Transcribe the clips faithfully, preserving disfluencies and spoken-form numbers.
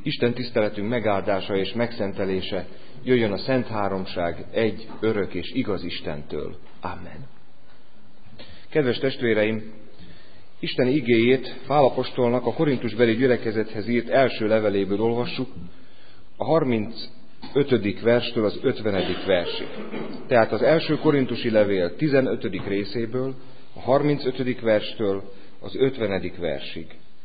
Isten tiszteletünk megáldása és megszentelése jöjjön a Szent Háromság egy örök és igaz Istentől. Amen. Kedves testvéreim, Isten igéjét Pál apostolnak a korintusbeli gyülekezethez írt első leveléből olvassuk, a harmincötödik verstől az ötvenedik versig. Tehát az első korintusi levél tizenötödik részéből, a harmincötödik verstől az ötvenedik versig.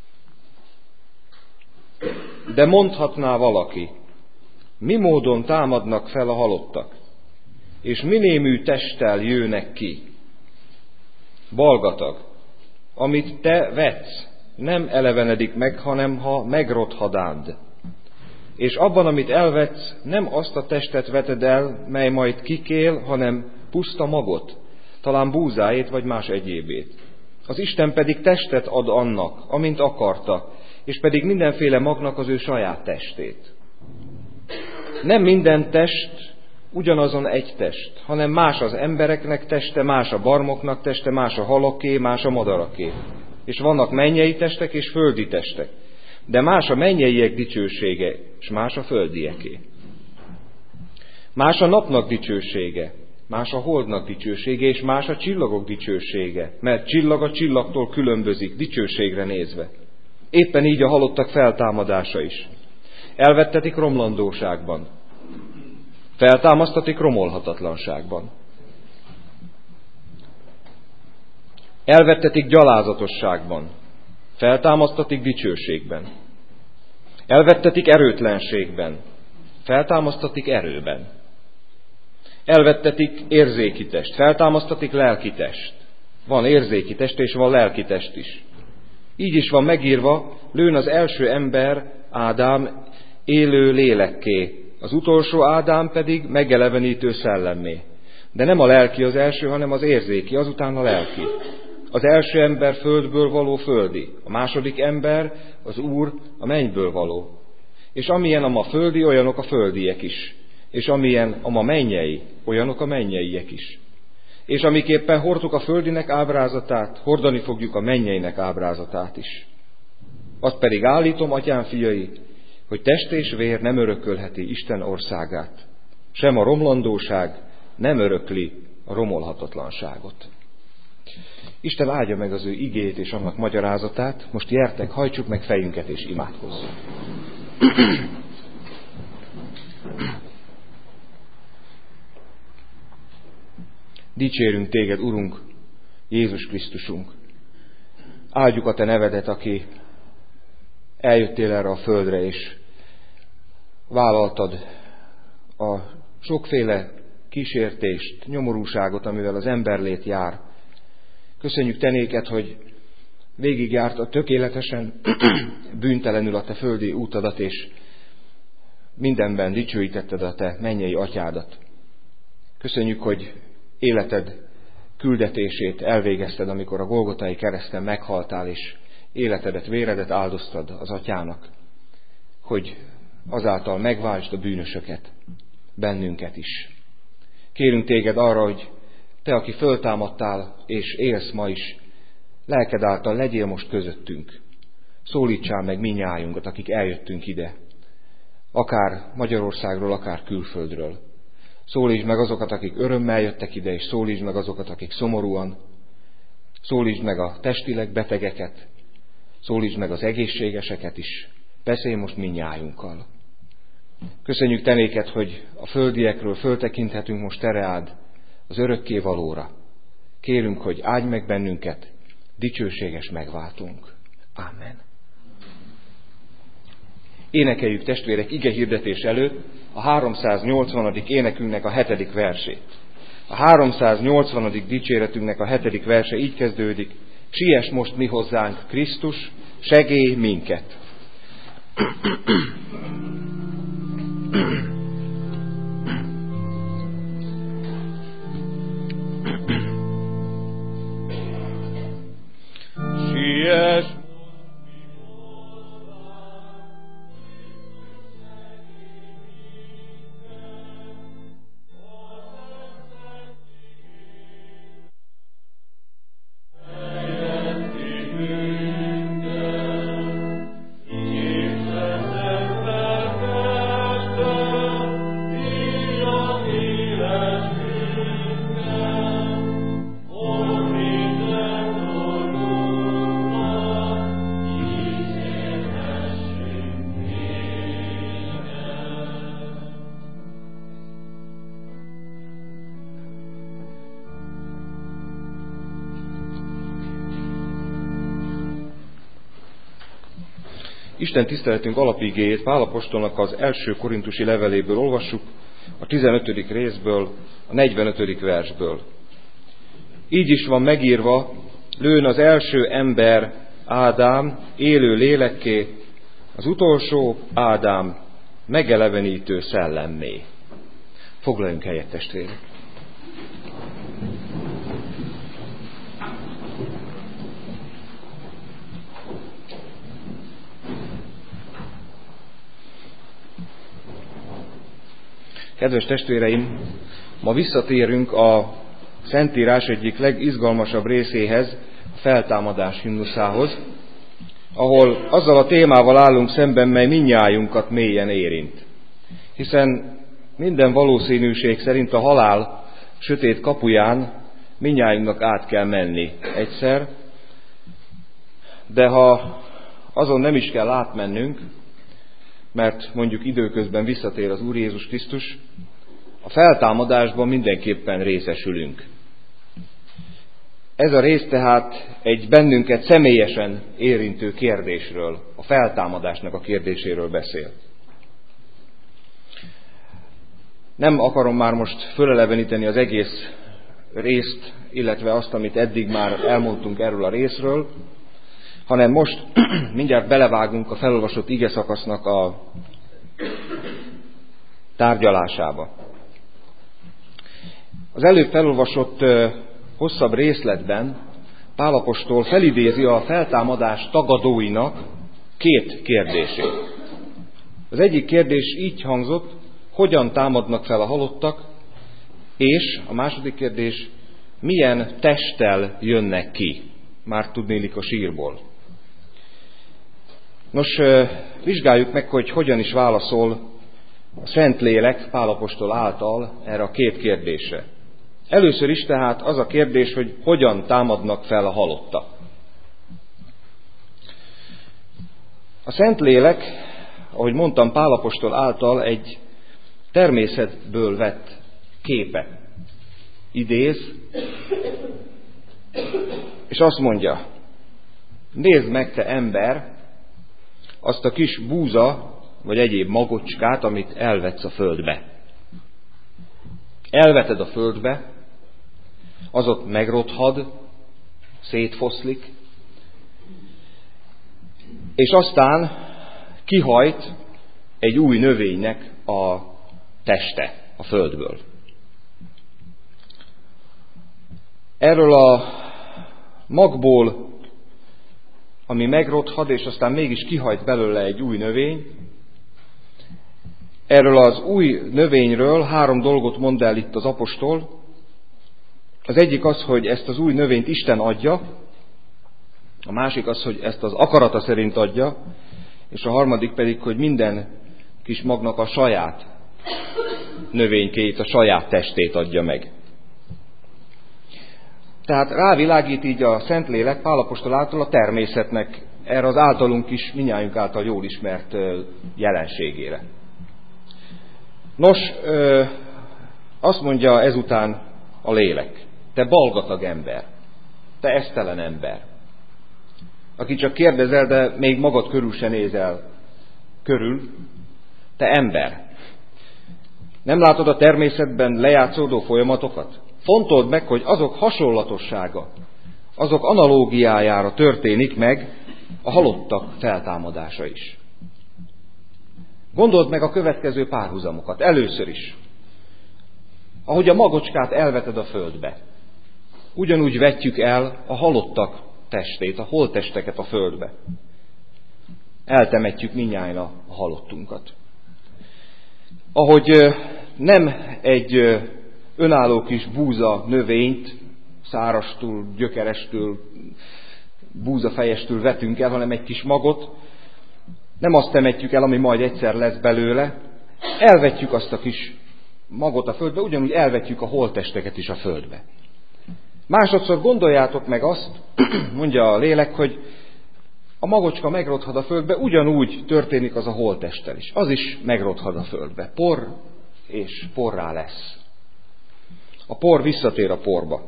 De mondhatná valaki, mi módon támadnak fel a halottak, és minémű testtel jönnek ki? Balgatag, amit te vetsz, nem elevenedik meg, hanem ha megrothadánd. És abban, amit elvetsz, nem azt a testet veted el, mely majd kikél, hanem puszta magot, talán búzáét vagy más egyébét. Az Isten pedig testet ad annak, amint akarta, és pedig mindenféle magnak az ő saját testét. Nem minden test ugyanazon egy test, hanem más az embereknek teste, más a barmoknak teste, más a halaké, más a madaraké. És vannak mennyei testek és földi testek, de más a mennyeiek dicsősége, és más a földieké. Más a napnak dicsősége, más a holdnak dicsősége, és más a csillagok dicsősége, mert csillag a csillagtól különbözik, dicsőségre nézve. Éppen így a halottak feltámadása is. Elvettetik romlandóságban, feltámasztatik romolhatatlanságban. Elvettetik gyalázatosságban, feltámasztatik dicsőségben. Elvettetik erőtlenségben, feltámasztatik erőben. Elvettetik érzéki test, feltámasztatik lelki test. Van érzéki test és van lelki test is. Így is van megírva, lőn az első ember, Ádám, élő lélekké, az utolsó Ádám pedig megelevenítő szellemmé. De nem a lelki az első, hanem az érzéki, azután a lelki. Az első ember földből való földi, a második ember, az Úr, a mennyből való. És amilyen a ma földi, olyanok a földiek is. És amilyen a ma mennyei, olyanok a mennyeiek is. És amiképpen hordtuk a földinek ábrázatát, hordani fogjuk a mennyeinek ábrázatát is. Azt pedig állítom, atyám fiai, hogy test és vér nem örökölheti Isten országát. Sem a romlandóság nem örökli a romolhatatlanságot. Isten áldja meg az ő igét és annak magyarázatát. Most gyertek, hajtsuk meg fejünket és imádkozzunk. Dicsérünk téged, Urunk, Jézus Krisztusunk. Áldjuk a te nevedet, aki eljöttél erre a földre, és vállaltad a sokféle kísértést, nyomorúságot, amivel az emberlét jár. Köszönjük te néked, hogy végigjártad tökéletesen, bűntelenül a te földi útadat, és mindenben dicsőítetted a te mennyei atyádat. Köszönjük, hogy életed küldetését elvégezted, amikor a Golgotai kereszten meghaltál, és életedet, véredet áldoztad az atyának, hogy azáltal megváltsd a bűnösöket, bennünket is. Kérünk téged arra, hogy te, aki föltámadtál és élsz ma is, lelked által legyél most közöttünk. Szólítsál meg minnyájunkat, akik eljöttünk ide, akár Magyarországról, akár külföldről. Szólítsd meg azokat, akik örömmel jöttek ide, és szólítsd meg azokat, akik szomorúan. Szólítsd meg a testileg betegeket, szólítsd meg az egészségeseket is. Beszélj most mindnyájunkkal. Köszönjük te néked, hogy a földiekről föltekinthetünk most te reád az örökké valóra. Kérünk, hogy áldj meg bennünket, dicsőséges megváltunk. Ámen. Énekeljük, testvérek, ige hirdetés előtt a háromszáznyolcvanadik énekünknek a hetedik versét. A háromszáznyolcvanadik dicséretünknek a hetedik verse így kezdődik: siess most mi hozzánk, Krisztus, segélj minket. Siess Amen. Isten tiszteletünk alapigéjét Pál apostolnak az első korintusi leveléből olvassuk, a tizenötödik részből, a negyvenötödik versből. Így is van megírva, lőn az első ember, Ádám, élő lélekké, az utolsó Ádám, megelevenítő szellemmé. Foglaljunk helyet, testvérek! Kedves testvéreim, ma visszatérünk a Szentírás egyik legizgalmasabb részéhez, a feltámadás himnuszához, ahol azzal a témával állunk szemben, mely mindnyájunkat mélyen érint. Hiszen minden valószínűség szerint a halál sötét kapuján mindnyájunknak át kell menni egyszer, de ha azon nem is kell átmennünk, mert mondjuk időközben visszatér az Úr Jézus Krisztus, a feltámadásban mindenképpen részesülünk. Ez a rész tehát egy bennünket személyesen érintő kérdésről, a feltámadásnak a kérdéséről beszél. Nem akarom már most föleleveníteni az egész részt, illetve azt, amit eddig már elmondtunk erről a részről, hanem most mindjárt belevágunk a felolvasott ige szakasznak a tárgyalásába. Az előbb felolvasott hosszabb részletben Pál apostol felidézi a feltámadás tagadóinak két kérdését. Az egyik kérdés így hangzott, hogyan támadnak fel a halottak, és a második kérdés, milyen testtel jönnek ki, már tudnélik a sírból. Nos, vizsgáljuk meg, hogy hogyan is válaszol a Szentlélek Pál apostol által erre a két kérdésre. Először is tehát az a kérdés, hogy hogyan támadnak fel a halottak. A Szentlélek, ahogy mondtam, Pál apostol által egy természetből vett képe idéz, és azt mondja, nézd meg, te ember, azt a kis búza, vagy egyéb magocskát, amit elvetsz a földbe. Elveted a földbe, az ott megrothad, szétfoszlik, és aztán kihajt egy új növénynek a teste a földből. Erről a magból, ami megrothad, és aztán mégis kihajt belőle egy új növény, erről az új növényről három dolgot mond el itt az apostol. Az egyik az, hogy ezt az új növényt Isten adja, a másik az, hogy ezt az akarata szerint adja, és a harmadik pedig, hogy minden kis magnak a saját növénykéjét, a saját testét adja meg. Tehát rávilágít így a Szentlélek Pál apostol által a természetnek, erre az általunk is, mindnyájunk által jól ismert jelenségére. Nos, azt mondja ezután a lélek, te balgatag ember, te esztelen ember, aki csak kérdezel, de még magad körül se nézel körül, te ember. Nem látod a természetben lejátszódó folyamatokat? Fontold meg, hogy azok hasonlatossága, azok analógiájára történik meg a halottak feltámadása is. Gondold meg a következő párhuzamokat. Először is, ahogy a magocskát elveted a földbe, ugyanúgy vetjük el a halottak testét, a holttesteket a földbe. Eltemetjük mindnyájan a halottunkat. Ahogy nem egy önálló kis búza növényt, szárastól, gyökerestől, búzafejestől vetünk el, hanem egy kis magot, nem azt temetjük el, ami majd egyszer lesz belőle, elvetjük azt a kis magot a földbe, ugyanúgy elvetjük a holttesteket is a földbe. Másodszor gondoljátok meg azt, mondja a lélek, hogy a magocska megrothad a földbe, ugyanúgy történik az a holttesttel is. Az is megrothad a földbe. Por és porrá lesz. A por visszatér a porba.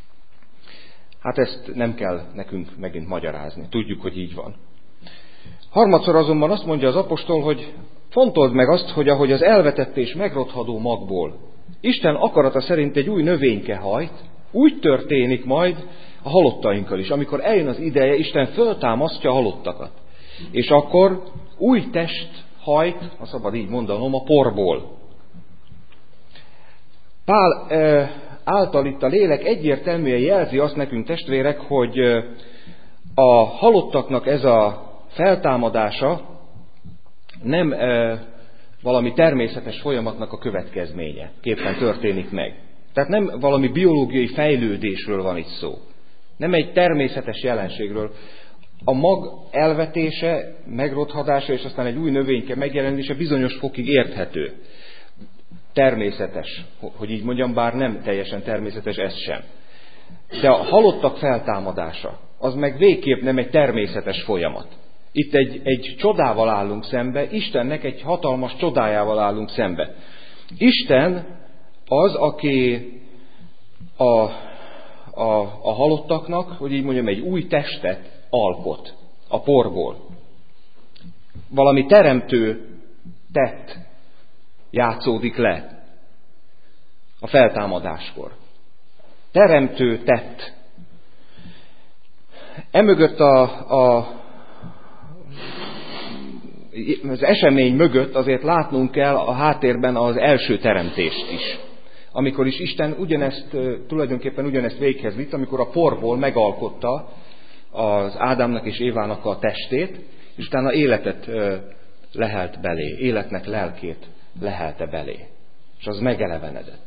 Hát ezt nem kell nekünk megint magyarázni. Tudjuk, hogy így van. Harmadszor azonban azt mondja az apostol, hogy fontold meg azt, hogy ahogy az elvetett és megrothadó magból Isten akarata szerint egy új növényke hajt, úgy történik majd a halottainkkal is. Amikor eljön az ideje, Isten föltámasztja a halottakat. És akkor új test hajt, ha szabad így mondanom, a porból. Pál e, által itt a lélek egyértelműen jelzi azt nekünk, testvérek, hogy a halottaknak ez a feltámadása nem e, valami természetes folyamatnak a következménye, képpen történik meg. Tehát nem valami biológiai fejlődésről van itt szó. Nem egy természetes jelenségről. A mag elvetése, megrothadása és aztán egy új növényke megjelenése bizonyos fokig érthető. Természetes, hogy így mondjam, bár nem teljesen természetes ez sem. De a halottak feltámadása, az meg végképp nem egy természetes folyamat. Itt egy, egy csodával állunk szembe, Istennek egy hatalmas csodájával állunk szembe. Isten az, aki a, a, a halottaknak, hogy így mondjam, egy új testet alkot a porból. Valami teremtő tett játszódik le a feltámadáskor. Teremtő tett. Emögött a, a, az esemény mögött azért látnunk kell a háttérben az első teremtést is. Amikor is Isten ugyanezt, tulajdonképpen ugyanezt véghez vitt, amikor a porból megalkotta az Ádámnak és Évának a testét, és utána életet lehelt belé, életnek lelkét lehelte belé. És az megelevenedett.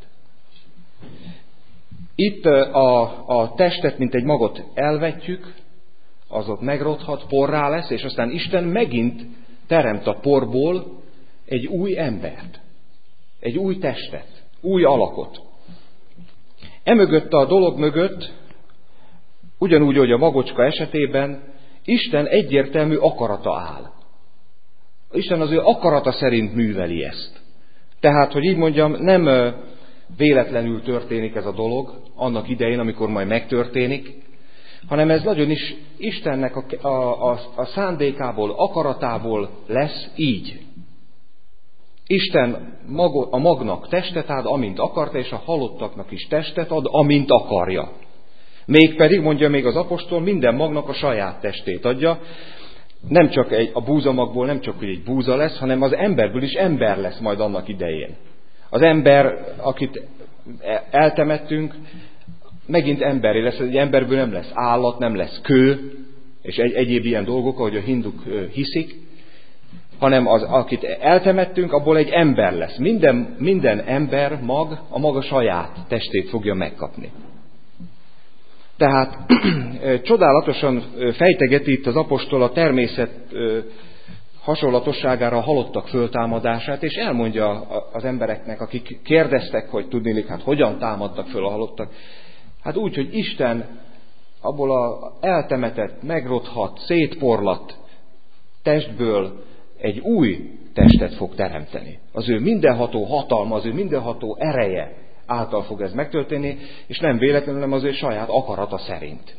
Itt a, a testet, mint egy magot elvetjük, az ott megrothat, porrá lesz, és aztán Isten megint teremt a porból egy új embert, egy új testet, új alakot. Emögött a dolog mögött, ugyanúgy, hogy a magocska esetében, Isten egyértelmű akarata áll. Isten az ő akarata szerint műveli ezt. Tehát, hogy így mondjam, nem véletlenül történik ez a dolog, annak idején, amikor majd megtörténik, hanem ez nagyon is Istennek a, a, a, a szándékából, akaratából lesz így. Isten mag, a magnak testet ad, amint akarta, és a halottaknak is testet ad, amint akarja. Mégpedig, mondja még az apostol, minden magnak a saját testét adja, nem csak egy, a búzamagból nem csak egy búza lesz, hanem az emberből is ember lesz majd annak idején. Az ember, akit eltemettünk, megint emberi lesz, egy emberből nem lesz állat, nem lesz kő, és egy, egyéb ilyen dolgok, ahogy a hinduk hiszik, hanem az, akit eltemettünk, abból egy ember lesz. Minden, minden ember mag a maga saját testét fogja megkapni. Tehát csodálatosan fejtegeti itt az apostol a természet hasonlatosságára a halottak föltámadását, és elmondja az embereknek, akik kérdeztek, hogy tudnélik, hát hogyan támadtak föl a halottak. Hát úgy, hogy Isten abból az eltemetett, megrothadt, szétporlatt testből egy új testet fog teremteni. Az ő mindenható hatalma, az ő mindenható ereje által fog ez megtörténni, és nem véletlenül, hanem az ő saját akarata szerint.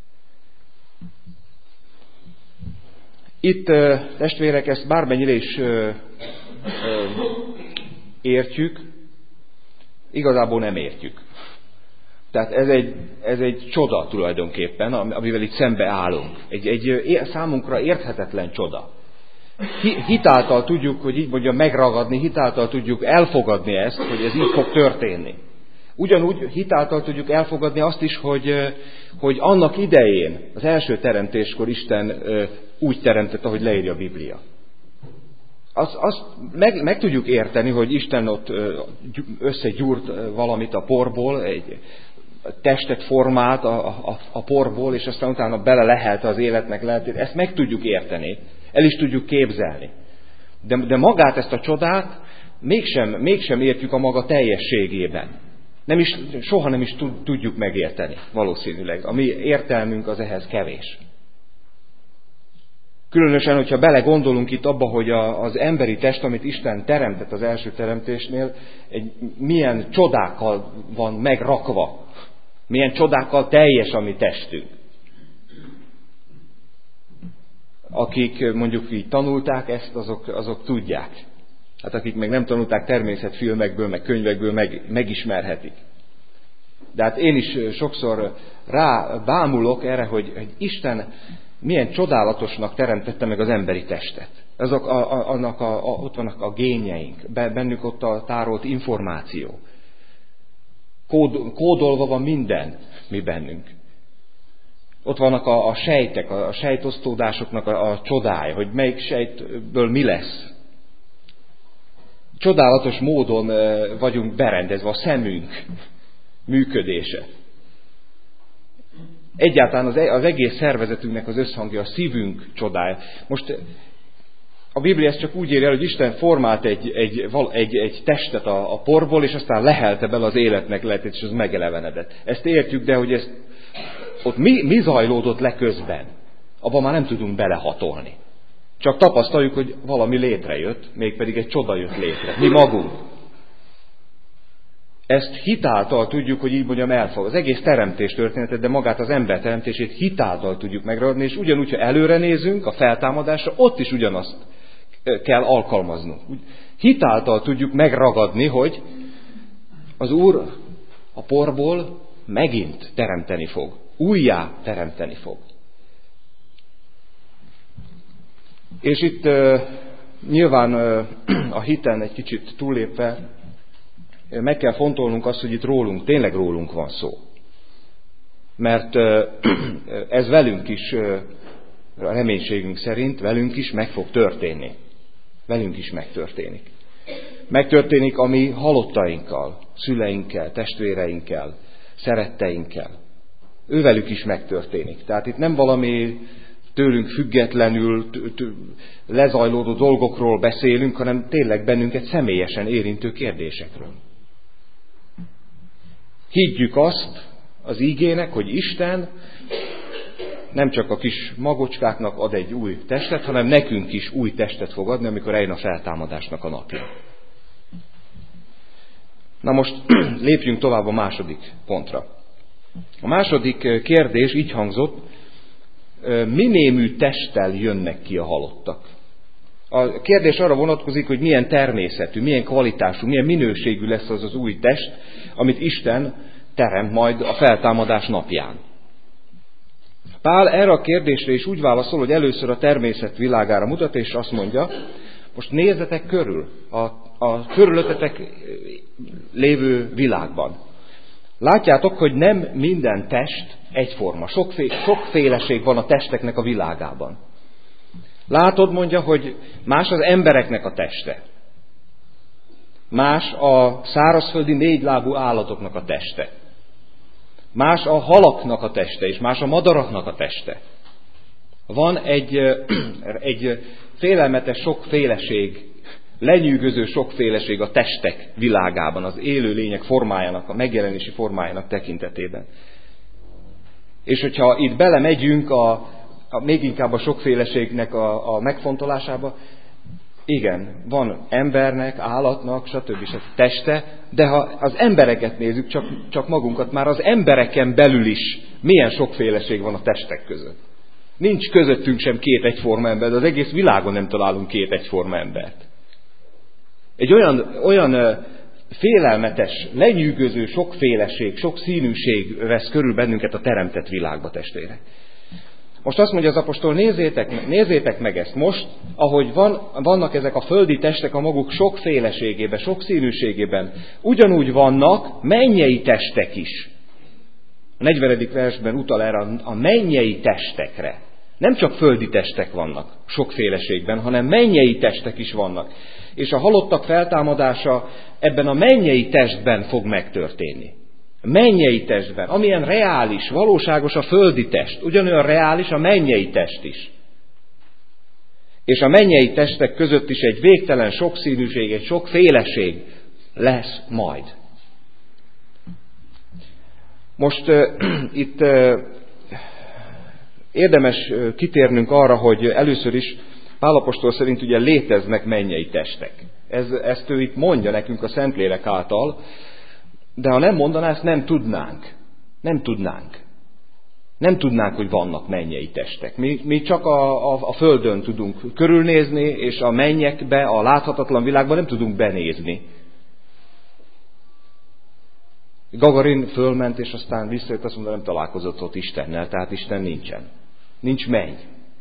Itt, testvérek, ezt bármennyire is ö, ö, értjük, igazából nem értjük. Tehát ez egy, ez egy csoda tulajdonképpen, amivel itt szembe állunk. Egy, egy számunkra érthetetlen csoda. Hitáltal tudjuk, hogy így mondjam, megragadni, hitáltal tudjuk elfogadni ezt, hogy ez így fog történni. Ugyanúgy hitáltal tudjuk elfogadni azt is, hogy, hogy annak idején, az első teremtéskor Isten úgy teremtett, ahogy leírja a Biblia. Azt, azt meg, meg tudjuk érteni, hogy Isten ott összegyúrt valamit a porból, egy testet formált a, a, a porból, és aztán utána bele lehelte az életnek lehetőt. Ezt meg tudjuk érteni, el is tudjuk képzelni. De, de magát, ezt a csodát mégsem, mégsem értjük a maga teljességében. Nem is, soha nem is tudjuk megérteni, valószínűleg. A mi értelmünk az ehhez kevés. Különösen, hogyha belegondolunk itt abba, hogy a, az emberi test, amit Isten teremtett az első teremtésnél, egy, milyen csodákkal van megrakva. Milyen csodákkal teljes a mi testünk. akik mondjuk így tanulták ezt, azok, azok tudják. Hát akik meg nem tanulták, természetfilmekből, meg könyvekből meg, megismerhetik. De hát én is sokszor rá bámulok erre, hogy, hogy Isten milyen csodálatosnak teremtette meg az emberi testet. Azok a, a, annak a, a, ott vannak a génjeink, bennük ott a tárolt információ. Kód, kódolva van minden, mi bennünk. Ott vannak a, a sejtek, a, a sejtosztódásoknak a, a csodája, hogy melyik sejtből mi lesz. Csodálatos módon vagyunk berendezve, a szemünk működése. Egyáltalán az, az egész szervezetünknek az összhangja, a szívünk csodája. Most a Biblia ezt csak úgy írja, hogy Isten formált egy, egy, egy, egy testet a, a porból, és aztán lehelte bele az életnek lehetett, és az megelevenedett. Ezt értjük, de hogy ezt, ott mi, mi zajlódott le közben? Abban már nem tudunk belehatolni. Csak tapasztaljuk, hogy valami létrejött, mégpedig egy csoda jött létre. Mi magunk. Ezt hitáltal tudjuk, hogy így mondjam, elfog. Az egész teremtés történetet, de magát az ember teremtését hitáltal tudjuk megragadni, és ugyanúgy, ha előre nézünk a feltámadásra, ott is ugyanazt kell alkalmaznunk. Hitáltal tudjuk megragadni, hogy az Úr a porból megint teremteni fog. Újjá teremteni fog. És itt uh, nyilván uh, a hiten egy kicsit túllépve uh, meg kell fontolnunk azt, hogy itt rólunk, tényleg rólunk van szó. Mert uh, ez velünk is, uh, a reménységünk szerint velünk is meg fog történni. Velünk is megtörténik. Megtörténik a mi halottainkkal, szüleinkkel, testvéreinkkel, szeretteinkkel. Ővelük is megtörténik. Tehát itt nem valami tőlünk függetlenül lezajlódó dolgokról beszélünk, hanem tényleg bennünket személyesen érintő kérdésekről. Higgyük azt az ígének, hogy Isten nem csak a kis magocskáknak ad egy új testet, hanem nekünk is új testet fog adni, amikor eljön a feltámadásnak a napja. Na most lépjünk tovább a második pontra. A második kérdés így hangzott, minémű testtel jönnek ki a halottak? A kérdés arra vonatkozik, hogy milyen természetű, milyen kvalitású, milyen minőségű lesz az az új test, amit Isten teremt majd a feltámadás napján. Pál erre a kérdésre is úgy válaszol, hogy először a természet világára mutat, és azt mondja, most nézzetek körül, a, a körülöttetek lévő világban. Látjátok, hogy nem minden test egyforma. Sokfé, sokféleség van a testeknek a világában. Látod, mondja, hogy más az embereknek a teste. Más a szárazföldi négylábú állatoknak a teste. Más a halaknak a teste, és más a madaraknak a teste. Van egy, egy félelmetes sokféleség, lenyűgöző sokféleség a testek világában, az élő lények formájának, a megjelenési formájának tekintetében. És hogyha itt belemegyünk a, a, még inkább a sokféleségnek a, a megfontolásába, igen, van embernek, állatnak, stb. stb. Teste, de ha az embereket nézzük, csak, csak magunkat, már az embereken belül is milyen sokféleség van a testek között. Nincs közöttünk sem két egyforma ember, de az egész világon nem találunk két egyforma embert. Egy olyan, olyan félelmetes, lenyűgöző sokféleség, sok színűség vesz körül bennünket a teremtett világba, testvérek. Most azt mondja az apostol, nézzétek, nézzétek meg ezt most, ahogy van, vannak ezek a földi testek a maguk sokféleségében, sokszínűségében, ugyanúgy vannak mennyei testek is. A negyvenedik versben utal erre a mennyei testekre. Nem csak földi testek vannak sokféleségben, hanem mennyei testek is vannak. És a halottak feltámadása ebben a mennyei testben fog megtörténni. A mennyei testben, amilyen reális, valóságos a földi test, ugyanolyan reális a mennyei test is. És a mennyei testek között is egy végtelen sokszínűség, egy sokféleség lesz majd. Most uh, itt uh, érdemes uh, kitérnünk arra, hogy először is Pál apostol szerint ugye léteznek mennyei testek. Ez, ezt ő itt mondja nekünk a Szentlélek által, de ha nem mondaná, ezt nem tudnánk. Nem tudnánk. Nem tudnánk, hogy vannak mennyei testek. Mi, mi csak a, a, a földön tudunk körülnézni, és a mennyekbe, a láthatatlan világban nem tudunk benézni. Gagarin fölment, és aztán visszajött, azt mondta, nem találkozott ott Istennel, tehát Isten nincsen. Nincs menny.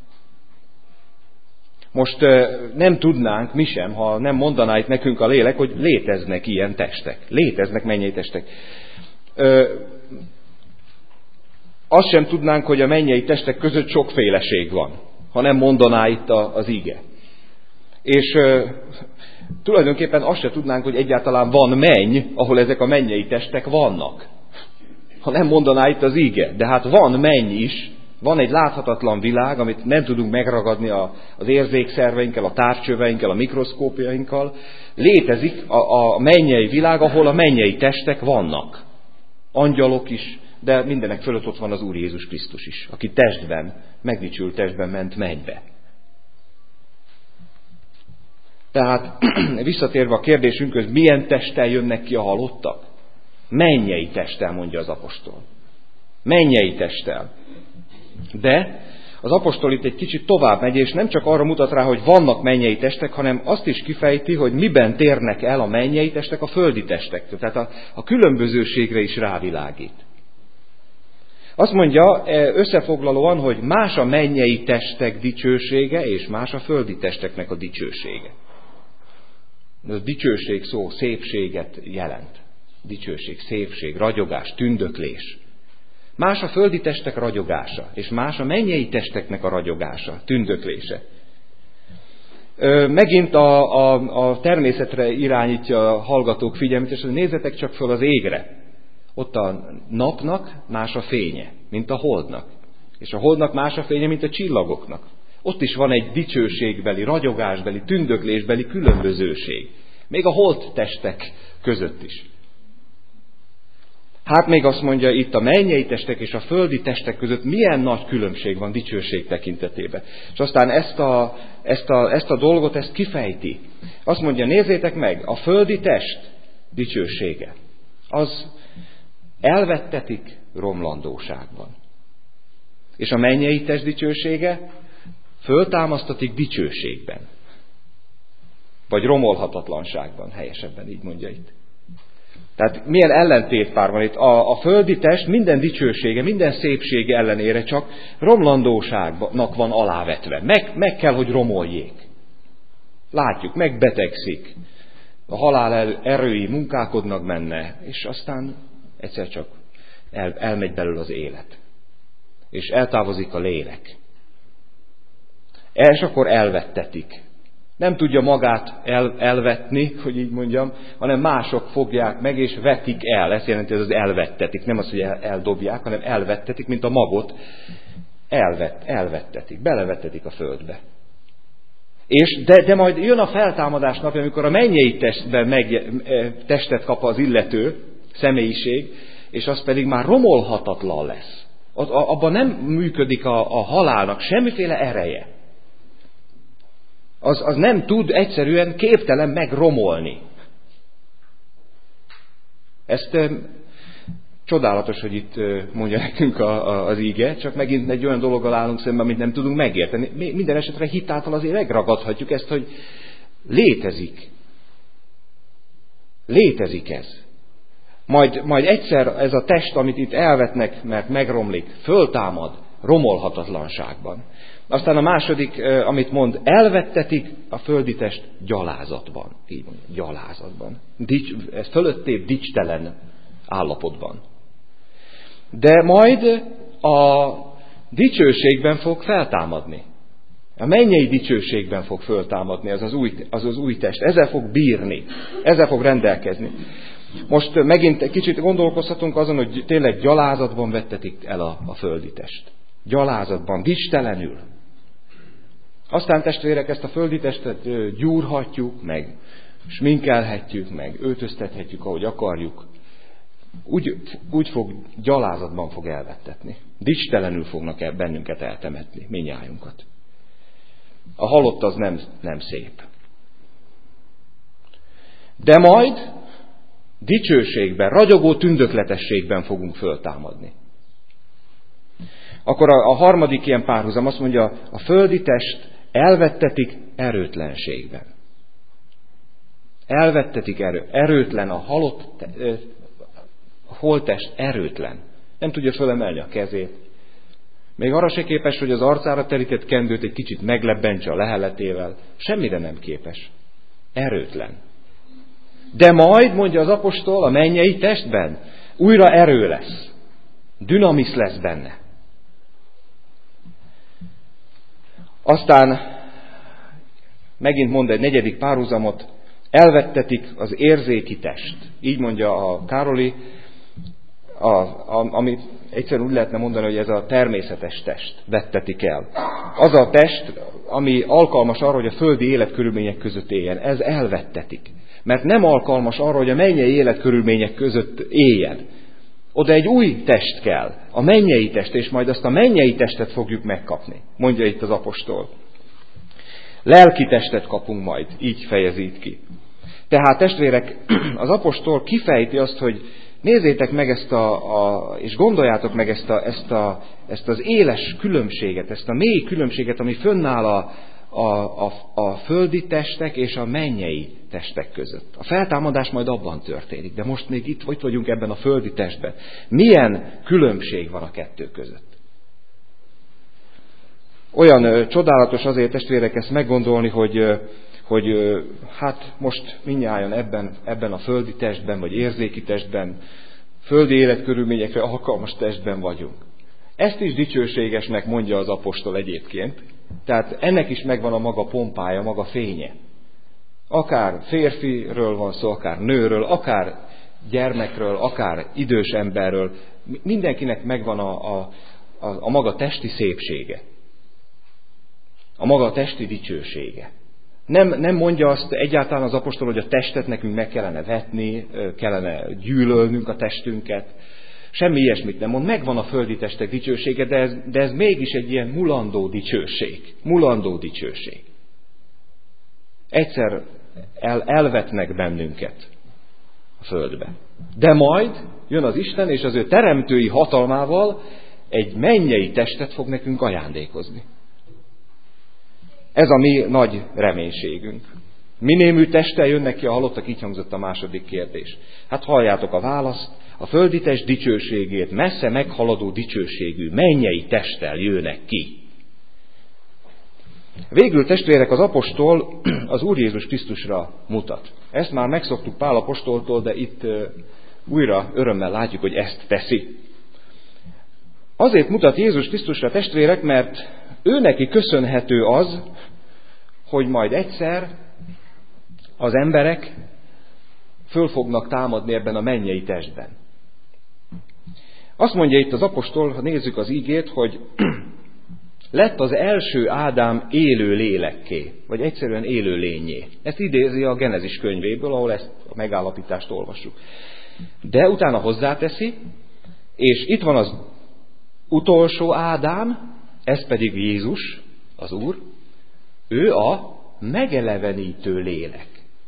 Most nem tudnánk mi sem, ha nem mondaná itt nekünk a lélek, hogy léteznek ilyen testek. Léteznek mennyei testek. Ö, azt sem tudnánk, hogy a mennyei testek között sokféleség van, ha nem mondaná itt az ige. És ö, tulajdonképpen azt sem tudnánk, hogy egyáltalán van menny, ahol ezek a mennyei testek vannak. Ha nem mondaná itt az ige. De hát van menny is, van egy láthatatlan világ, amit nem tudunk megragadni az érzékszerveinkkel, a távcsöveinkkel, a mikroszkópjainkkal. Létezik a, a mennyei világ, ahol a mennyei testek vannak. Angyalok is, de mindenek fölött ott van az Úr Jézus Krisztus is, aki testben, megdicsült testben ment mennybe. Tehát visszatérve a kérdésünkhöz, milyen testtel jönnek ki a halottak? Mennyei testtel, mondja az apostol. Mennyei testtel. De az apostol itt egy kicsit tovább megy, és nem csak arra mutat rá, hogy vannak mennyei testek, hanem azt is kifejti, hogy miben térnek el a mennyei testek a földi testektől. Tehát a, a különbözőségre is rávilágít. Azt mondja összefoglalóan, hogy más a mennyei testek dicsősége, és más a földi testeknek a dicsősége. A dicsőség szó szépséget jelent. Dicsőség, szépség, ragyogás, tündöklés. Más a földi testek ragyogása, és más a mennyei testeknek a ragyogása, tündöklése. Megint a, a, a természetre irányítja a hallgatók figyelmét, és nézzetek csak föl az égre. Ott a napnak más a fénye, mint a holdnak. És a holdnak más a fénye, mint a csillagoknak. Ott is van egy dicsőségbeli, ragyogásbeli, tündöklésbeli különbözőség. Még a holttestek között is. Hát még azt mondja itt a mennyei testek és a földi testek között milyen nagy különbség van dicsőség tekintetében. És aztán ezt a, ezt a, ezt a dolgot, ezt kifejti. Azt mondja, nézzétek meg, a földi test dicsősége, az elvettetik romlandóságban. És a mennyei test dicsősége föltámasztatik dicsőségben. Vagy romolhatatlanságban, helyesebben így mondja itt. Tehát milyen ellentétpár van itt. A, a földi test minden dicsősége, minden szépsége ellenére csak romlandóságnak van alávetve. Meg, meg kell, hogy romoljék. Látjuk, megbetegszik. A halál erői munkálkodnak benne, és aztán egyszer csak el, elmegy belőle az élet. És eltávozik a lélek. És akkor elvettetik. Nem tudja magát el, elvetni, hogy így mondjam, hanem mások fogják meg és vetik el. Ezt jelenti, ez az elvettetik. Nem az, hogy el, eldobják, hanem elvettetik, mint a magot. Elvet, elvettetik, belevettetik a földbe. És de, de majd jön a feltámadás napja, amikor a mennyei testben meg, testet kap az illető személyiség, és az pedig már romolhatatlan lesz. Abban nem működik a, a halálnak semmiféle ereje. Az, az nem tud egyszerűen képtelen megromolni. Ezt e, csodálatos, hogy itt e, mondja nekünk a, a, az íge, csak megint egy olyan dologgal állunk szemben, amit nem tudunk megérteni. Minden esetre hitáltal azért megragadhatjuk ezt, hogy létezik. Létezik ez. Majd, majd egyszer ez a test, amit itt elvetnek, mert megromlik, föltámad romolhatatlanságban. Aztán a második, amit mond, elvettetik a földi test gyalázatban. Így mondja, gyalázatban. Dics, ez fölöttébb dicstelen állapotban. De majd a dicsőségben fog feltámadni. A mennyei dicsőségben fog föltámadni az az új, az az új test. Ezzel fog bírni. Ezzel fog rendelkezni. Most megint egy kicsit gondolkozhatunk azon, hogy tényleg gyalázatban vettetik el a, a földi test. Gyalázatban, dicstelenül. Aztán testvérek, ezt a földi testet gyúrhatjuk, meg sminkelhetjük, meg öltöztethetjük, ahogy akarjuk. Úgy, úgy fog, gyalázatban fog elvettetni. Dicstelenül fognak el bennünket eltemetni, mindnyájunkat. A halott az nem, nem szép. De majd dicsőségben, ragyogó tündökletességben fogunk föltámadni. Akkor a, a harmadik ilyen párhuzam azt mondja, a földi test elvettetik erőtlenségben. Elvettetik erő, erőtlen a halott, a holttest erőtlen. Nem tudja fölemelni a kezét. Még arra se képes, hogy az arcára terített kendőt egy kicsit meglebbentse a leheletével. Semmire nem képes. Erőtlen. De majd, mondja az apostol, a mennyei testben újra erő lesz. Dinamisz lesz benne. Aztán megint mond egy negyedik párhuzamot, elvettetik az érzéki test. Így mondja a Károli, a, a, amit egyszerűen úgy lehetne mondani, hogy ez a természetes test vettetik el. Az a test, ami alkalmas arra, hogy a földi életkörülmények között éljen, ez elvettetik. Mert nem alkalmas arra, hogy a mennyei életkörülmények között éljen. Oda egy új test kell, a mennyei test, és majd azt a mennyei testet fogjuk megkapni, mondja itt az apostol. Lelki testet kapunk majd, így fejezi ki. Tehát testvérek, az apostol kifejti azt, hogy nézzétek meg ezt a, a és gondoljátok meg ezt, a, ezt, a, ezt az éles különbséget, ezt a mély különbséget, ami fönnáll a, a, a, a földi testek és a mennyei testek között. A feltámadás majd abban történik, de most még itt, itt vagyunk ebben a földi testben. Milyen különbség van a kettő között? Olyan ö, csodálatos azért, testvérek, ezt meggondolni, hogy, ö, hogy ö, hát most mindnyájan ebben, ebben a földi testben, vagy érzéki testben, földi életkörülményekre alkalmas testben vagyunk. Ezt is dicsőségesnek mondja az apostol egyébként. Tehát ennek is megvan a maga pompája, maga fénye. Akár férfiről van szó, akár nőről, akár gyermekről, akár idős emberről. Mindenkinek megvan a, a, a, a maga testi szépsége. A maga testi dicsősége. Nem, nem mondja azt egyáltalán az apostol, hogy a testet nekünk meg kellene vetni, kellene gyűlölnünk a testünket. Semmi ilyesmit nem mond. Megvan a földi testek dicsősége, de ez, de ez mégis egy ilyen mulandó dicsőség. Mulandó dicsőség. Egyszer el, elvetnek bennünket a földbe. De majd jön az Isten, és az ő teremtői hatalmával egy mennyei testet fog nekünk ajándékozni. Ez a mi nagy reménységünk. Minémű testtel jönnek ki a halottak, így hangzott a második kérdés. Hát halljátok a választ, a földi test dicsőségét messze meghaladó dicsőségű mennyei testtel jönnek ki. Végül, testvérek, az apostol az Úr Jézus Krisztusra mutat. Ezt már megszoktuk Pál apostoltól, de itt újra örömmel látjuk, hogy ezt teszi. Azért mutat Jézus Krisztusra, testvérek, mert ő neki köszönhető az, hogy majd egyszer az emberek föl fognak támadni ebben a mennyei testben. Azt mondja itt az apostol, ha nézzük az ígét, hogy lett az első Ádám élő lélekké, vagy egyszerűen élő lényé. Ezt idézi a Genezis könyvéből, ahol ezt a megállapítást olvassuk. De utána hozzáteszi, és itt van az utolsó Ádám, ez pedig Jézus, az Úr, ő a megelevenítő lélek.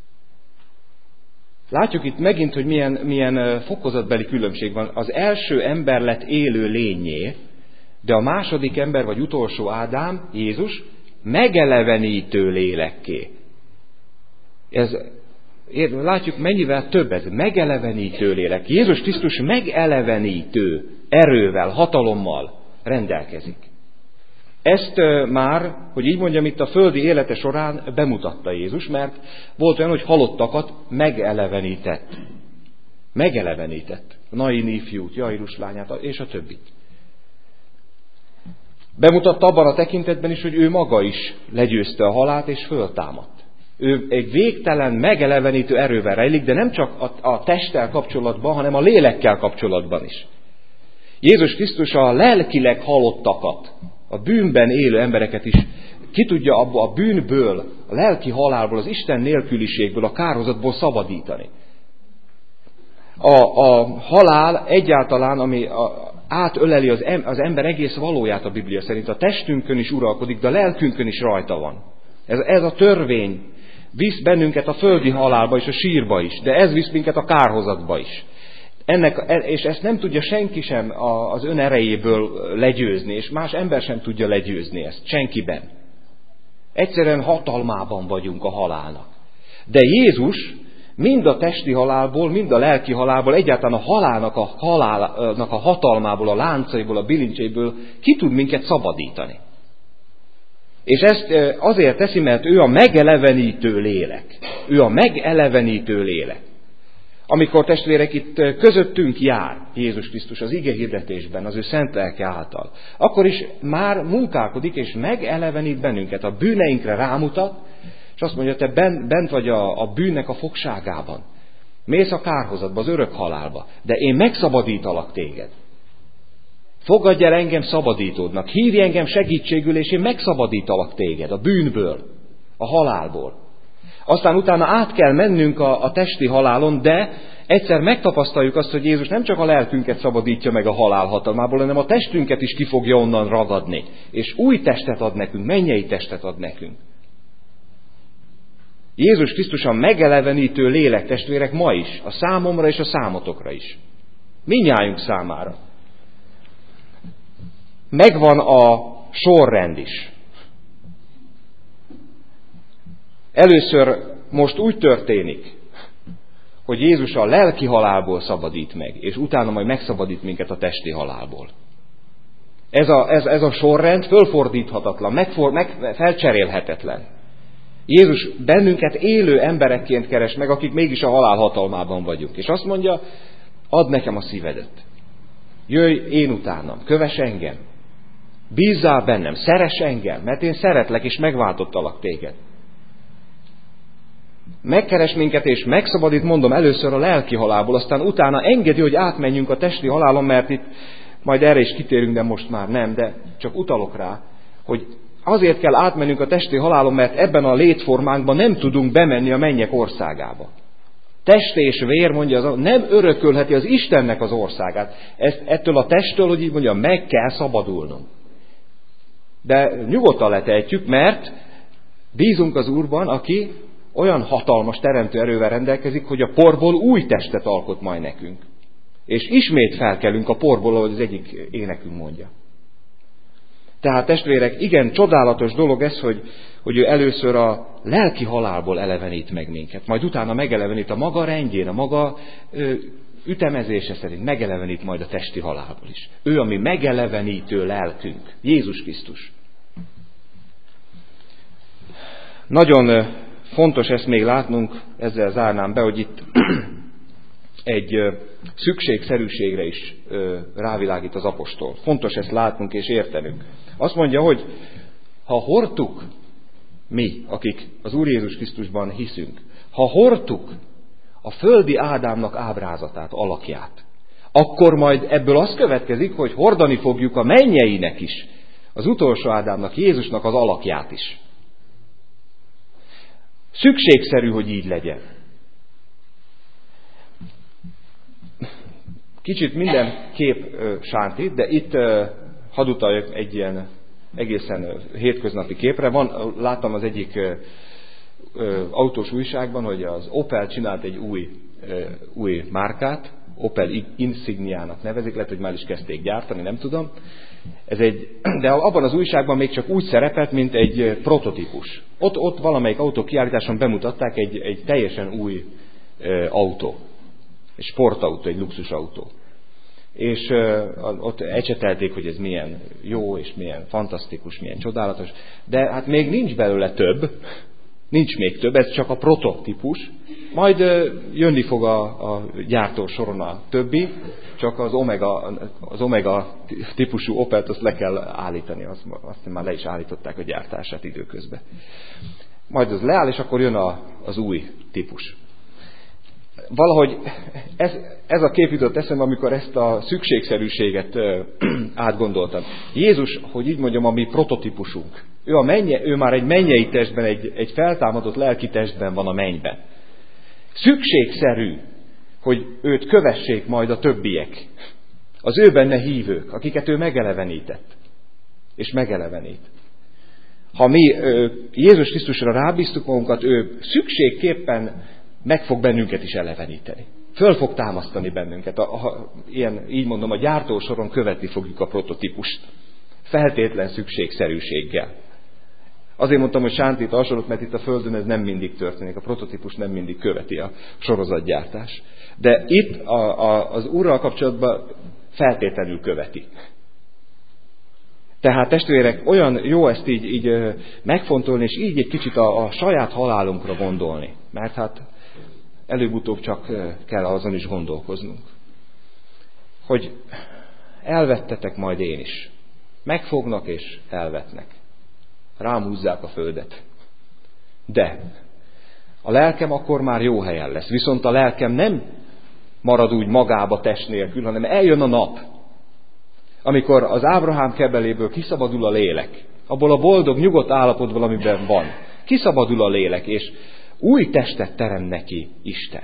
Látjuk itt megint, hogy milyen, milyen fokozatbeli különbség van. Az első ember lett élő lényé, de a második ember, vagy utolsó Ádám, Jézus, megelevenítő lélekké. Ez, látjuk, mennyivel több ez, megelevenítő lélek. Jézus Krisztus megelevenítő erővel, hatalommal rendelkezik. Ezt már, hogy így mondjam, itt a földi élete során bemutatta Jézus, mert volt olyan, hogy halottakat megelevenített. Megelevenített. Nain ifjút, Jairus lányát, és a többit. Bemutatta abban a tekintetben is, hogy ő maga is legyőzte a halált, és föltámadt. Ő egy végtelen, megelevenítő erővel rejlik, de nem csak a, a testtel kapcsolatban, hanem a lélekkel kapcsolatban is. Jézus Krisztus a lelkileg halottakat, a bűnben élő embereket is ki tudja abba a bűnből, a lelki halálból, az Isten nélküliségből, a kárhozatból szabadítani. A, a halál egyáltalán, ami a, átöleli az, em, az ember egész valóját a Biblia szerint, a testünkön is uralkodik, de a lelkünkön is rajta van. Ez, ez a törvény visz bennünket a földi halálba és a sírba is, de ez visz minket a kárhozatba is. Ennek, és ezt nem tudja senki sem az ön erejéből legyőzni, és más ember sem tudja legyőzni ezt, senkiben. Egyszerűen hatalmában vagyunk a halálnak. De Jézus mind a testi halálból, mind a lelki halálból, egyáltalán a halálnak a, halálnak a hatalmából, a láncaiból, a bilincseiből ki tud minket szabadítani. És ezt azért teszi, mert ő a megelevenítő lélek. Ő a megelevenítő lélek. Amikor, testvérek, itt közöttünk jár Jézus Krisztus az ige hirdetésben, az ő szent lelke által, akkor is már munkálkodik és megelevenít bennünket, a bűneinkre rámutat, és azt mondja, te bent, bent vagy a, a bűnnek a fogságában. Mész a kárhozatba, az örök halálba, de én megszabadítalak téged. Fogadj el engem szabadítódnak, hívj engem segítségül, és én megszabadítalak téged a bűnből, a halálból. Aztán utána át kell mennünk a, a testi halálon, de egyszer megtapasztaljuk azt, hogy Jézus nem csak a lelkünket szabadítja meg a halál hatalmából, hanem a testünket is ki fogja onnan ragadni. És új testet ad nekünk, mennyei testet ad nekünk. Jézus Krisztus a megelevenítő lélek, testvérek, ma is, a számomra és a számotokra is. Mindnyájunk számára. Megvan a sorrend is. Először most úgy történik, hogy Jézus a lelki halálból szabadít meg, és utána majd megszabadít minket a testi halálból. Ez a, ez, ez a sorrend fölfordíthatatlan, megfor, meg, felcserélhetetlen. Jézus bennünket élő emberekként keres meg, akik mégis a halál hatalmában vagyunk. És azt mondja, add nekem a szívedet. Jöjj én utánam, kövess engem. Bízzál bennem, szeress engem, mert én szeretlek és megváltottalak téged. Megkeres minket és megszabadít, mondom, először a lelki halálból, aztán utána engedi, hogy átmenjünk a testi halálon, mert itt majd erre is kitérünk, de most már nem, de csak utalok rá, hogy azért kell átmennünk a testi halálon, mert ebben a létformánkban nem tudunk bemenni a mennyek országába. Test és vér, mondja, az, nem örökölheti az Istennek az országát. Ezt, ettől a testtől, hogy így mondja, meg kell szabadulnunk. De nyugodtan letehetjük, mert bízunk az Úrban, aki olyan hatalmas teremtő erővel rendelkezik, hogy a porból új testet alkot majd nekünk. És ismét felkelünk a porból, ahogy az egyik énekünk mondja. Tehát testvérek, igen, csodálatos dolog ez, hogy, hogy ő először a lelki halálból elevenít meg minket, majd utána megelevenít a maga rendjén, a maga ö, ütemezése szerint megelevenít majd a testi halálból is. Ő a mi megelevenítő lelkünk, Jézus Krisztus. Nagyon fontos ezt még látnunk, ezzel zárnám be, hogy itt egy szükségszerűségre is rávilágít az apostol. Fontos ezt látnunk és értenünk. Azt mondja, hogy ha hordtuk, mi, akik az Úr Jézus Krisztusban hiszünk, ha hordtuk a földi Ádámnak ábrázatát, alakját, akkor majd ebből az következik, hogy hordani fogjuk a mennyeinek is, az utolsó Ádámnak, Jézusnak az alakját is. Szükségszerű, hogy így legyen. Kicsit minden kép ö, sántít, de itt ö, hadd utaljak egy ilyen egészen ö, hétköznapi képre. Van, láttam az egyik ö, ö, autós újságban, hogy az Opel csinált egy új, ö, új márkát, Opel Insigniának nevezik, lehet, hogy már is kezdték gyártani, nem tudom. Ez egy, de abban az újságban még csak úgy szerepelt, mint egy prototípus. Ott, ott valamelyik autókiállításon bemutatták egy, egy teljesen új ö, autó. Egy sportautó, egy luxusautó. És ö, ott ecsetelték, hogy ez milyen jó, és milyen fantasztikus, milyen csodálatos. De hát még nincs belőle több, nincs még több, ez csak a prototípus. Majd ö, jönni fog a, a gyártó soron a többi, csak az Omega, az Omega típusú Opelt azt le kell állítani, azt, azt már le is állították a gyártását időközben. Majd az leáll, és akkor jön a, az új típus. Valahogy ez, ez a kép jutott eszembe, amikor ezt a szükségszerűséget ö, átgondoltam. Jézus, hogy így mondjam, a mi prototípusunk. Ő, a mennye, ő már egy mennyei testben, egy, egy feltámadott lelki testben van a mennyben. Szükségszerű, hogy őt kövessék majd a többiek. Az ő benne hívők, akiket ő megelevenített. És megelevenít. Ha mi ö, Jézus Krisztusra rábíztuk magunkat, ő szükségképpen meg fog bennünket is eleveníteni. föl fog támasztani bennünket. A, a, ilyen, így mondom, a gyártósoron követni fogjuk a prototípust. Feltétlen szükségszerűséggel. Azért mondtam, hogy sántít hasonlót, mert itt a Földön ez nem mindig történik. A prototípus nem mindig követi a sorozatgyártás. De itt a, a, az Úrral kapcsolatban feltétlenül követi. Tehát testvérek, olyan jó ezt így, így megfontolni, és így egy kicsit a, a saját halálunkra gondolni. Mert hát előbb-utóbb csak kell azon is gondolkoznunk. Hogy elvettetek, majd én is. Megfognak és elvetnek. Rám húzzák a földet. De a lelkem akkor már jó helyen lesz. Viszont a lelkem nem marad úgy magába test nélkül, hanem eljön a nap, amikor az Ábrahám kebeléből kiszabadul a lélek. Abból a boldog, nyugodt állapotból, amiben van. Kiszabadul a lélek, és új testet terem neki Isten.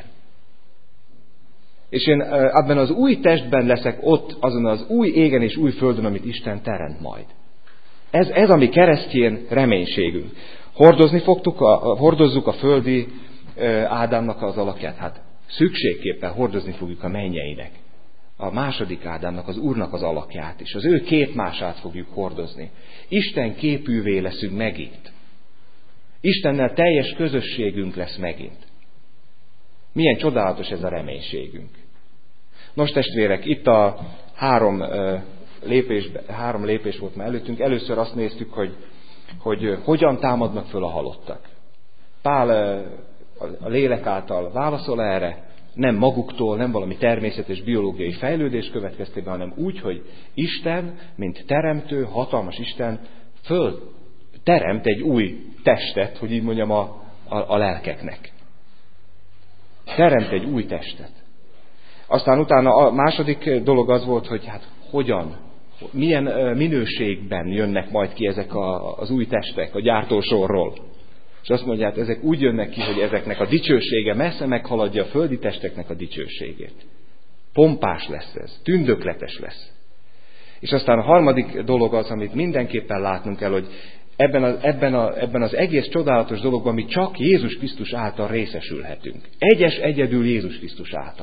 És én ebben az új testben leszek ott, azon az új égen és új földön, amit Isten teremt majd. Ez, ez a mi keresztjén reménységünk. Hordozni fogtuk, a, hordozzuk a földi Ádámnak az alakját. Hát szükségképpen hordozni fogjuk a mennyeinek. A második Ádámnak, az Úrnak az alakját, és az ő képmását fogjuk hordozni. Isten képűvé leszünk megint. Istennel teljes közösségünk lesz megint. Milyen csodálatos ez a reménységünk. Nos testvérek, itt a három lépés, három lépés volt már előttünk. Először azt néztük, hogy, hogy hogyan támadnak föl a halottak. Pál a lélek által válaszol erre, nem maguktól, nem valami természetes biológiai fejlődés következtében, hanem úgy, hogy Isten, mint teremtő, hatalmas Isten, föl teremt egy új testet, hogy így mondjam, a, a, a lelkeknek. Teremt egy új testet. Aztán utána a második dolog az volt, hogy hát hogyan, milyen minőségben jönnek majd ki ezek a, az új testek a gyártósorról. És azt mondja, hát ezek úgy jönnek ki, hogy ezeknek a dicsősége messze meghaladja a földi testeknek a dicsőségét. Pompás lesz ez, tündökletes lesz. És aztán a harmadik dolog az, amit mindenképpen látnunk kell, hogy ebben, a, ebben, a, ebben az egész csodálatos dologban mi csak Jézus Krisztus által részesülhetünk. Egyes egyedül Jézus Krisztus által.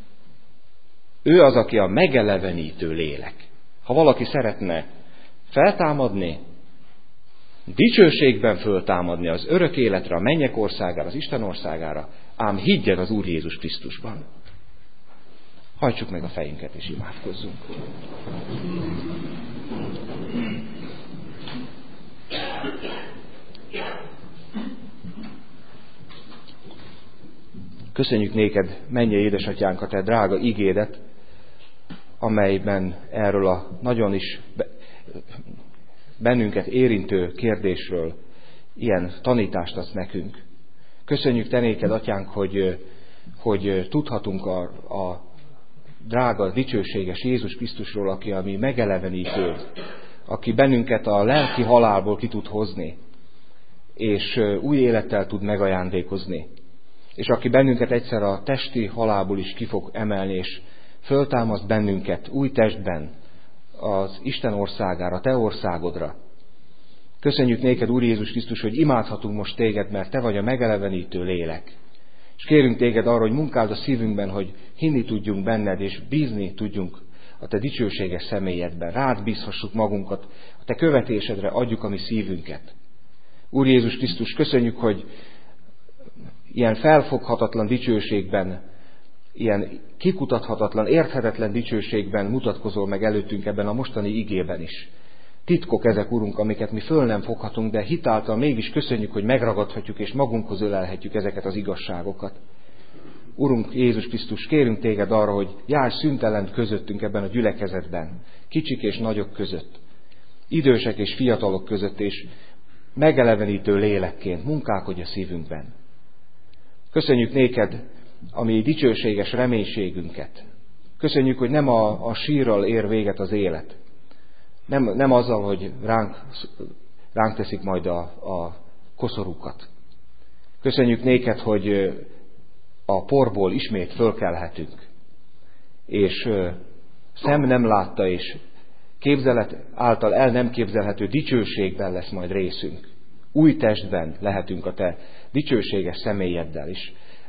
Ő az, aki a megelevenítő lélek. Ha valaki szeretne feltámadni, dicsőségben föltámadni az örök életre, a mennyek országára, az Isten országára, ám higgyen az Úr Jézus Krisztusban. Hajtsuk meg a fejünket és imádkozzunk. Köszönjük néked, mennyei édesatyánk, a te drága igédet, amelyben erről a nagyon is bennünket érintő kérdésről ilyen tanítást adsz nekünk. Köszönjük te néked, atyánk, hogy, hogy tudhatunk a, a drága, dicsőséges Jézus Krisztusról, aki a mi megelevenítő, aki bennünket a lelki halálból ki tud hozni, és új élettel tud megajándékozni. És aki bennünket egyszer a testi halálból is ki fog emelni, és föltámaszt bennünket új testben az Isten országára, te országodra. Köszönjük néked, Úr Jézus Krisztus, hogy imádhatunk most téged, mert te vagy a megelevenítő lélek. És kérünk téged arra, hogy munkáld a szívünkben, hogy hinni tudjunk benned, és bízni tudjunk a te dicsőséges személyedben. Rád bízhassuk magunkat, a te követésedre adjuk a mi szívünket. Úr Jézus Krisztus, köszönjük, hogy ilyen felfoghatatlan dicsőségben, ilyen kikutathatatlan, érthetetlen dicsőségben mutatkozol meg előttünk ebben a mostani igében is. Titkok ezek, Urunk, amiket mi föl nem foghatunk, de hitáltal mégis köszönjük, hogy megragadhatjuk és magunkhoz ölelhetjük ezeket az igazságokat. Urunk Jézus Krisztus, kérünk téged arra, hogy járj szüntelent közöttünk ebben a gyülekezetben, kicsik és nagyok között, idősek és fiatalok között, és megelevenítő lélekként munkálkodj a szívünkben. Köszönjük néked a mi dicsőséges reménységünket. Köszönjük, hogy nem a, a sírral ér véget az élet. Nem, nem azzal, hogy ránk, ránk teszik majd a, a koszorúkat. Köszönjük néked, hogy a porból ismét fölkelhetünk. És szem nem látta, és képzelet által el nem képzelhető dicsőségben lesz majd részünk. Új testben lehetünk a te dicsőséges személyeddel is.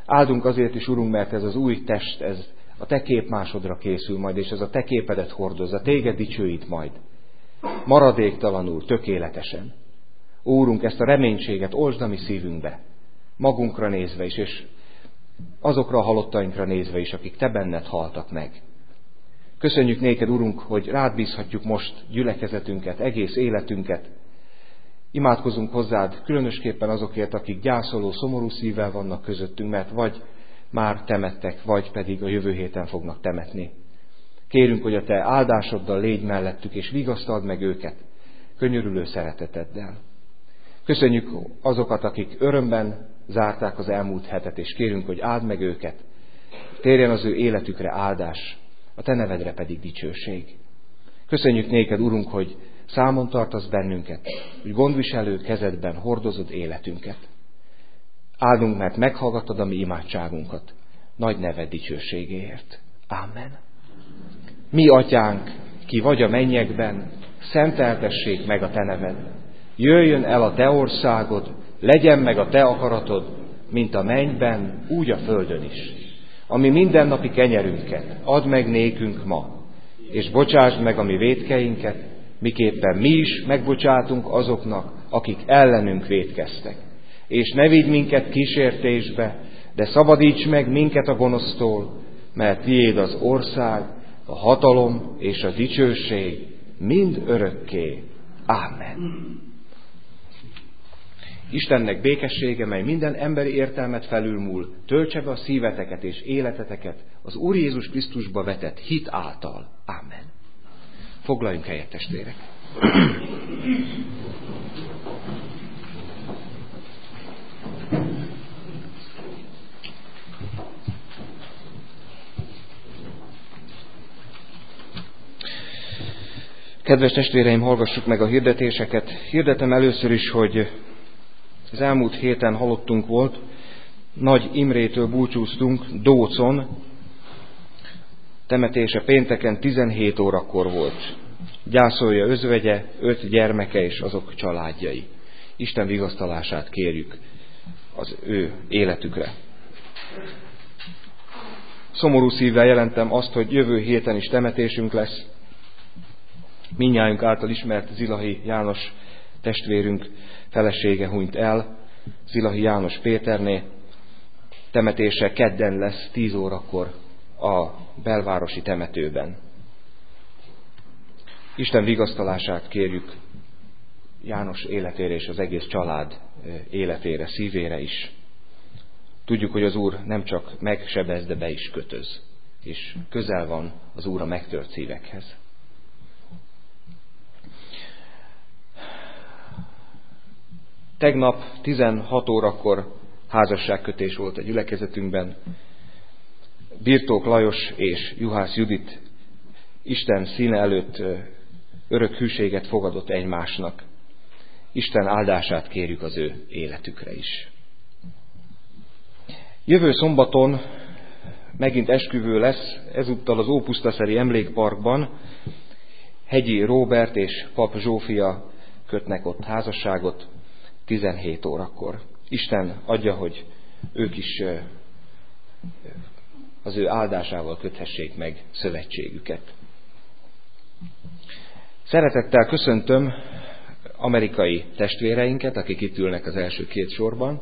Áldunk azért is, Urunk, mert ez az új test, ez a Te képmásodra készül majd, és ez a Te képedet hordozza, Téged dicsőít majd. Maradéktalanul, tökéletesen. Úrunk, ezt a reménységet oltsd a mi szívünkbe, magunkra nézve is, és azokra a halottainkra nézve is, akik Te benned haltak meg. Köszönjük néked, Urunk, hogy rád bízhatjuk most gyülekezetünket, egész életünket. Imádkozunk hozzád különösképpen azokért, akik gyászoló, szomorú szívvel vannak közöttünk, mert vagy már temettek, vagy pedig a jövő héten fognak temetni. Kérünk, hogy a Te áldásoddal légy mellettük, és vigasztald meg őket könyörülő szereteteddel. Köszönjük azokat, akik örömben zárták az elmúlt hetet, és kérünk, hogy áld meg őket. Térjen az ő életükre áldás, a Te nevedre pedig dicsőség. Köszönjük néked, Urunk, hogy számon tartasz bennünket, hogy gondviselő kezedben hordozod életünket. Áldunk, mert meghallgattad a mi imádságunkat, nagy neved dicsőségéért. Ámen. Mi atyánk, ki vagy a mennyekben, szenteltessék meg a Te neved. Jöjjön el a Te országod, legyen meg a Te akaratod, mint a mennyben, úgy a földön is. Ami mindennapi kenyerünket add meg nékünk ma, és bocsásd meg a mi vétkeinket, miképpen mi is megbocsátunk azoknak, akik ellenünk vétkeztek. És ne vigy minket kísértésbe, de szabadíts meg minket a gonosztól, mert tiéd az ország, a hatalom és a dicsőség mind örökké. Ámen. Istennek békessége, mely minden emberi értelmet felülmúl, töltse be a szíveteket és életeteket az Úr Jézus Krisztusba vetett hit által. Ámen. Foglaljunk helyet, testvérek! Kedves testvéreim, hallgassuk meg a hirdetéseket. Hirdetem először is, hogy az elmúlt héten halottunk volt, Nagy Imrétől búcsúztunk Dócon, temetése pénteken tizenhét órakor volt. Gyászolja özvegye, öt gyermeke és azok családjai. Isten vigasztalását kérjük az ő életükre. Szomorú szívvel jelentem azt, hogy jövő héten is temetésünk lesz. Mindnyájunk által ismert Zilahi János testvérünk felesége hunyt el, Zilahi János Péterné. Temetése kedden lesz, tíz órakor a belvárosi temetőben. Isten vigasztalását kérjük János életére és az egész család életére, szívére is. Tudjuk, hogy az Úr nem csak megsebez, de be is kötöz, és közel van az Úr a megtört szívekhez. Tegnap tizenhat órakor házasságkötés volt a gyülekezetünkben. Birtók Lajos és Juhász Judit Isten színe előtt örök hűséget fogadott egymásnak. Isten áldását kérjük az ő életükre is. Jövő szombaton megint esküvő lesz, ezúttal az Ópusztaszeri Emlékparkban. Hegyi Róbert és Pap Zsófia kötnek ott házasságot tizenhét órakor. Isten adja, hogy ők is az ő áldásával köthessék meg szövetségüket. Szeretettel köszöntöm amerikai testvéreinket, akik itt ülnek az első két sorban.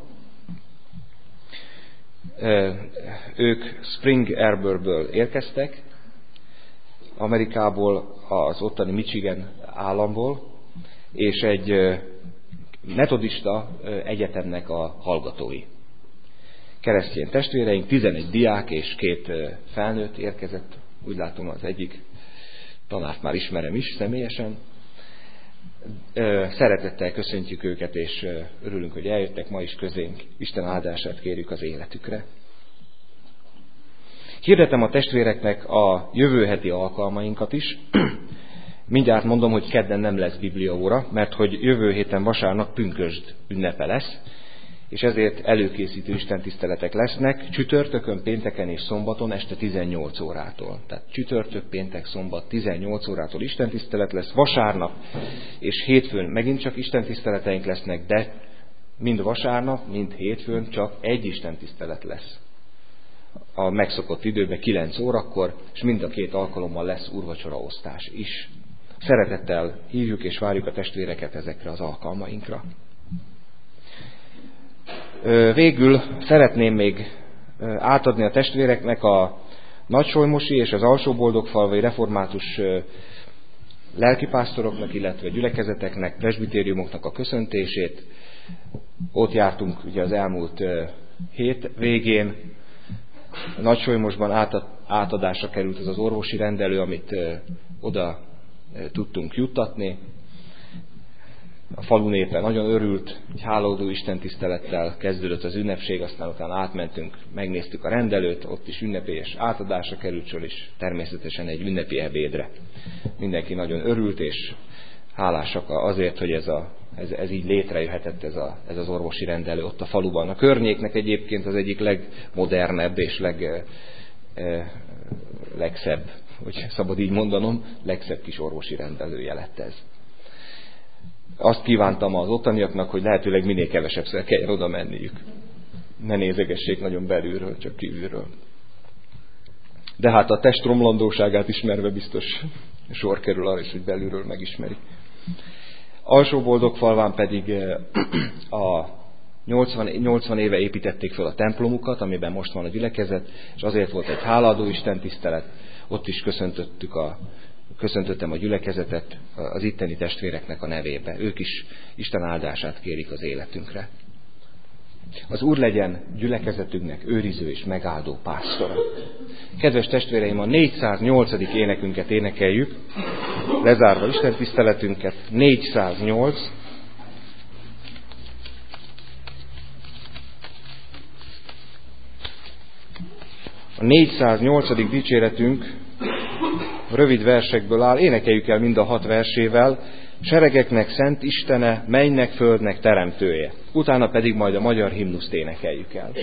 Ők Spring Arborből érkeztek, Amerikából, az ottani Michigan államból, és egy metodista egyetemnek a hallgatói. Keresztény testvéreink, tizenegy diák és két felnőtt érkezett, úgy látom az egyik tanárt már ismerem is személyesen. Szeretettel köszöntjük őket, és örülünk, hogy eljöttek ma is közénk. Isten áldását kérjük az életükre. Hirdetem a testvéreknek a jövő heti alkalmainkat is. Mindjárt mondom, hogy kedden nem lesz bibliaóra, mert hogy jövő héten vasárnap pünkösd ünnepe lesz, és ezért előkészítő istentiszteletek lesznek csütörtökön, pénteken és szombaton este tizennyolc órától. Tehát csütörtök, péntek, szombat tizennyolc órától istentisztelet lesz, vasárnap és hétfőn megint csak istentiszteleteink lesznek, de mind vasárnap, mind hétfőn csak egy istentisztelet lesz. a megszokott időben kilenc órakor, és mind a két alkalommal lesz úrvacsoraosztás is. Szeretettel hívjuk és várjuk a testvéreket ezekre az alkalmainkra. Végül szeretném még átadni a testvéreknek a nagysolymosi és az alsóboldogfalvai református lelkipásztoroknak, illetve gyülekezeteknek, presbitériumoknak a köszöntését. Ott jártunk ugye az elmúlt hét végén. Nagysolymosban átadásra került ez az orvosi rendelő, amit oda tudtunk juttatni. A falu népe nagyon örült, egy hálaadó istentisztelettel kezdődött az ünnepség, aztán utána átmentünk, megnéztük a rendelőt, ott is ünnepélyes átadásra került sor, és természetesen egy ünnepi ebédre. Mindenki nagyon örült, és hálásak azért, hogy ez, a, ez, ez így létrejöhetett, ez, a, ez az orvosi rendelő ott a faluban. A környéknek egyébként az egyik legmodernebb és leg, eh, legszebb, hogy szabad így mondanom, legszebb kis orvosi rendelője lett ez. Azt kívántam az ottaniaknak, hogy lehetőleg minél kevesebbszer kelljen oda menniük. Ne nézegessék nagyon belülről, csak kívülről. De hát a test romlandóságát ismerve biztos sor kerül arra is, hogy belülről megismerik. Alsóboldogfalván pedig a nyolcvan, nyolcvan éve építették fel a templomukat, amiben most van a gyülekezet, és azért volt egy hálaadó istentisztelet, ott is köszöntöttük a Köszöntöttem a gyülekezetet az itteni testvéreknek a nevébe. Ők is Isten áldását kérik az életünkre. Az Úr legyen gyülekezetünknek őriző és megáldó pásztora. Kedves testvéreim, a négyszáznyolcadik énekünket énekeljük, lezárva Isten tiszteletünket. négyszáznyolc. A négyszáznyolcadik dicséretünk rövid versekből áll, énekeljük el mind a hat versével, seregeknek szent Istene, mennynek, földnek teremtője. Utána pedig majd a magyar himnuszt énekeljük el.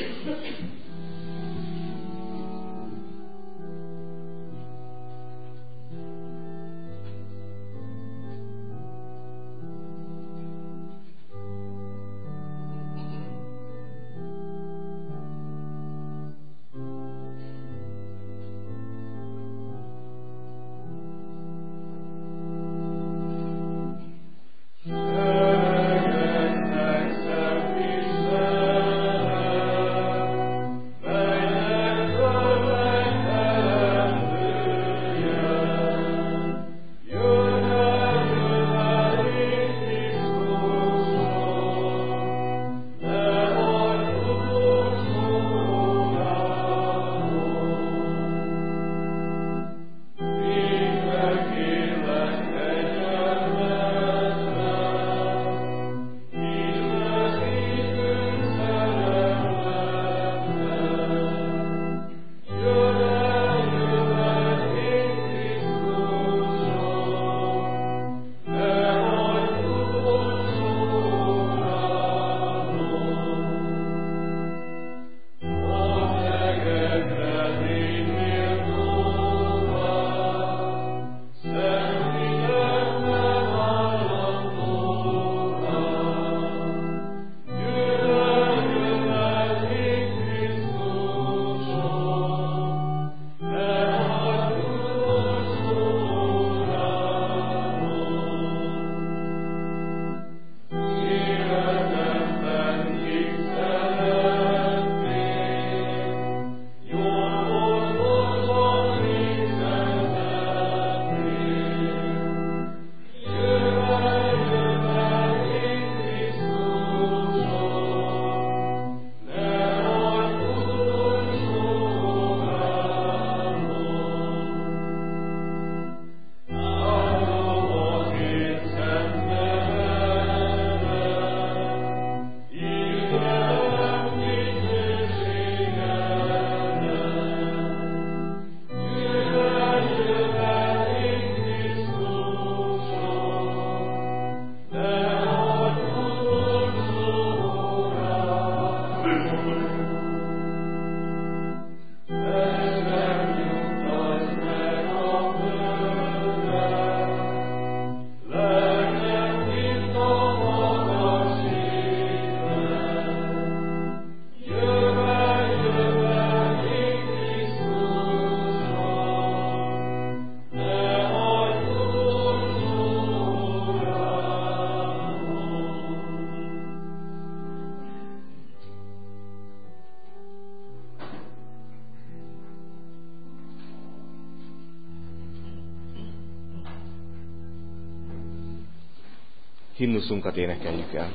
himnuszunkat énekeljük el.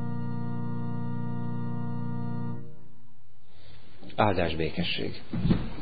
Áldás, békesség!